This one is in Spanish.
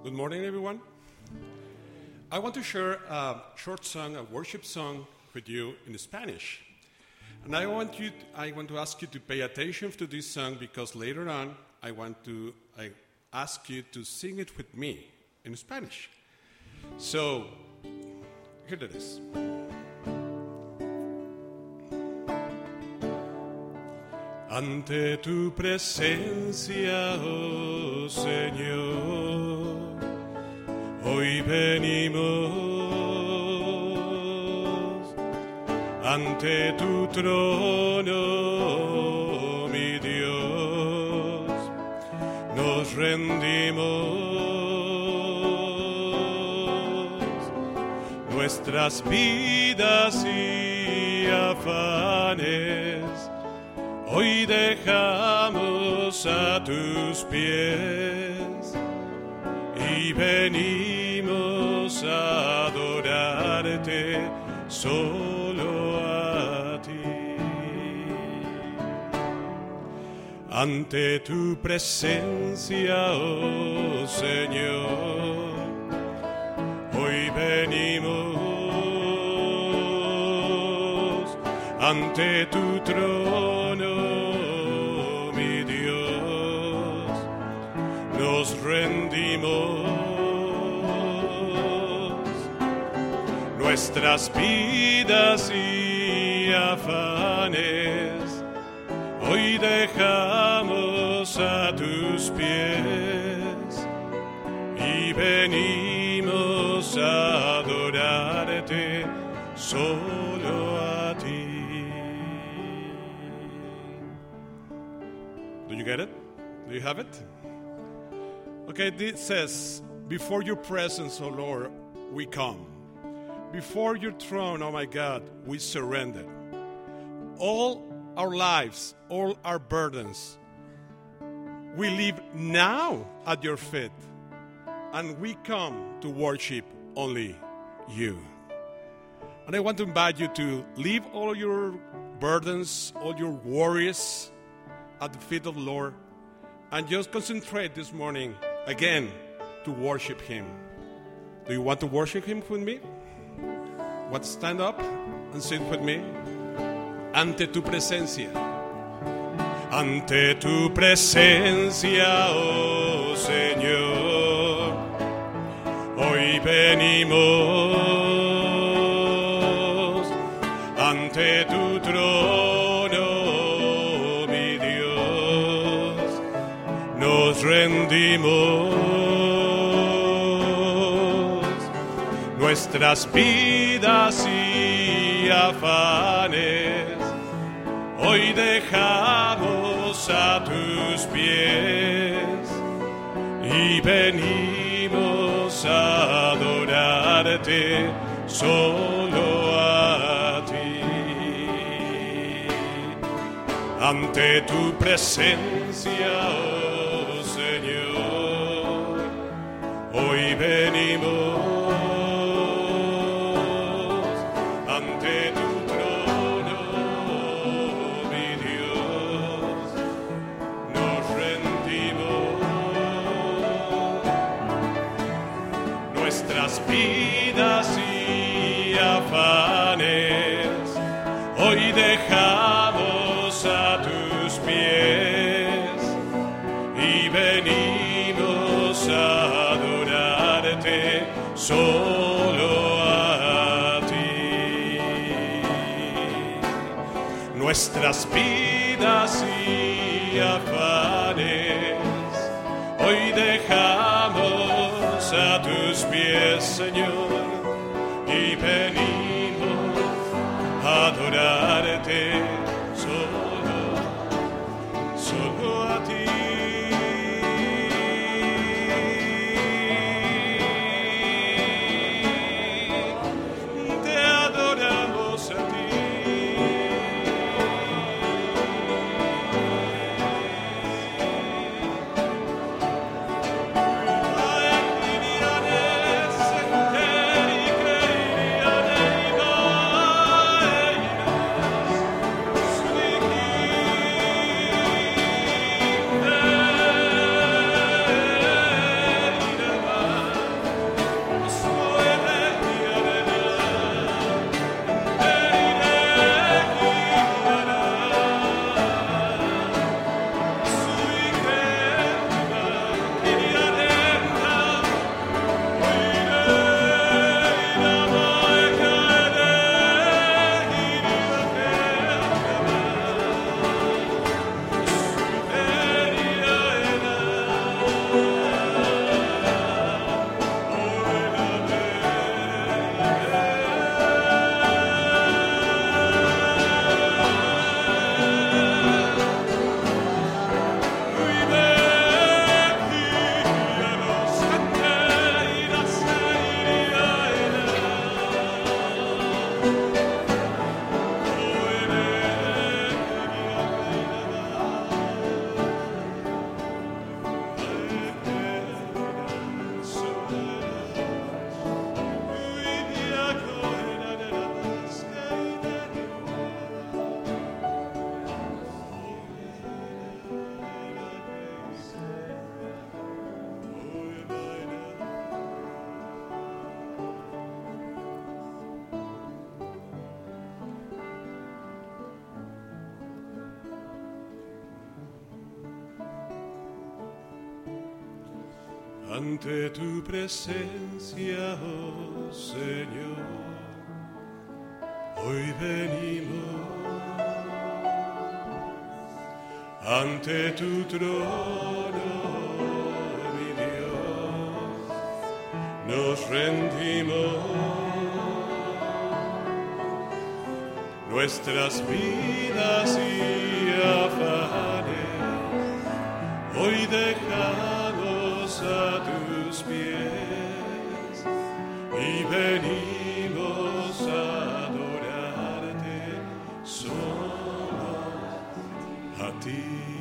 Good morning, everyone. I want to share a short song, a worship song with you in Spanish. And I want to ask you to pay attention to this song because later on I ask you to sing it with me in Spanish. So, here it is. Ante tu presencia, oh Señor, hoy venimos ante tu trono, mi Dios, nos rendimos, nuestras vidas y afanes hoy dejamos a tus pies y venimos a adorarte solo a ti. Ante tu presencia, oh Señor, hoy venimos ante tu trono, mi Dios, nos rendimos, nuestras vidas y afanes hoy dejamos a tus pies y venimos a adorarte solo a ti. Do you get it? Do you have it? Okay, this says, before your presence, O Lord, we come. Before your throne, oh my God, we surrender. All our lives, all our burdens, we leave now at your feet, and we come to worship only you. And I want to invite you to leave all your burdens, all your worries at the feet of the Lord, and just concentrate this morning again to worship Him. Do you want to worship Him with me? What, stand up and sing with me. Ante tu presencia. Ante tu presencia, oh Señor, hoy venimos ante tu trono, mi Dios, nos rendimos, nuestras vidas y afanes hoy dejamos a tus pies y venimos a adorarte solo a ti. Ante tu presencia, oh Señor, hoy venimos ante tu trono, mi Dios, nos rendimos, nuestras vidas y afanes hoy dejamos a tus pies y venimos a adorarte solo a ti. Nuestras vidas y afanes hoy dejamos a tus pies, Señor, y venimos a adorarte solo a ti. Te adoramos a ti. ante tu presencia, oh Señor, hoy venimos ante tu trono, mi Dios, nos rendimos, nuestras vidas y afanes, hoy dejamos a tus pies y venimos a adorarte solo a ti.